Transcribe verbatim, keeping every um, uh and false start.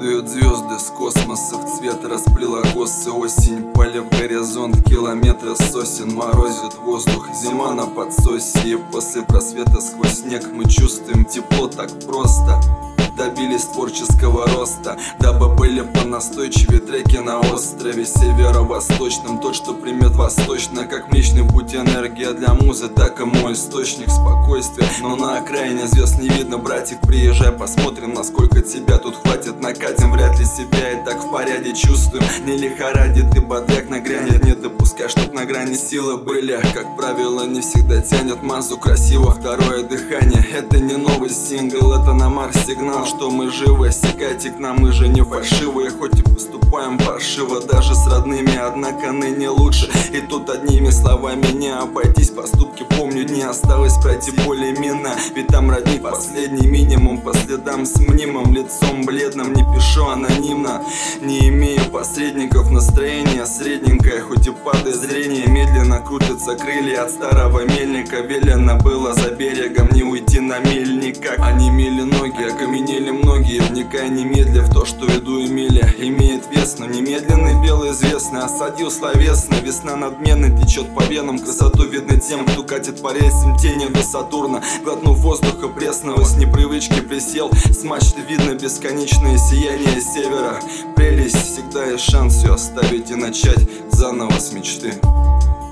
Падают звезды с космоса, в цвет расплела косы. Осень, поле в горизонт, километры сосен. Морозит воздух, зима на подсосе. И после просвета сквозь снег мы чувствуем тепло так просто. Добились творческого роста, дабы были понастойчивее треки на острове северо-восточном. Тот, что примет восточно, как Млечный Путь, энергия для музы, так и мой источник спокойствия. Но на окраине звезд не видно, братик, приезжай, посмотрим, насколько тебя тут хватит. Накатим, вряд ли себя и так в порядке чувствуем. Не лихорадит, и бодряк нагрянет, не допускай, чтоб на грани силы были. Как правило, не всегда тянет массу красиво. Второе дыхание, это не новый сингл, это на Марс сигнал, что мы живы. Стекайте к нам, мы же не фальшивые, хоть и поступаем паршиво даже с родными, однако ныне лучше. И тут одними словами не обойтись, поступки помню, не осталось пройти более минно. Ведь там родник последний минимум, по следам с мнимым лицом бледным. Не пишу анонимно, не имею посредников, настроение средненькое, хоть и падает зрение. Медленно крутятся крылья от старого мельника, велено было за берегом не уйти на мель никак. Онемели ноги, окаменели многие, вникая немедля в то, что веду Эмиля. Имеет вес, но немедленный белый известный, осадил словесно. Весна надменной течет по венам, красоту видно тем, кто катит по рельсам тени до Сатурна. Глотнув воздуха пресного, с непривычки присел, с мачты видно бесконечное сияние севера. Прелесть, всегда есть шанс все оставить и начать заново с мечты.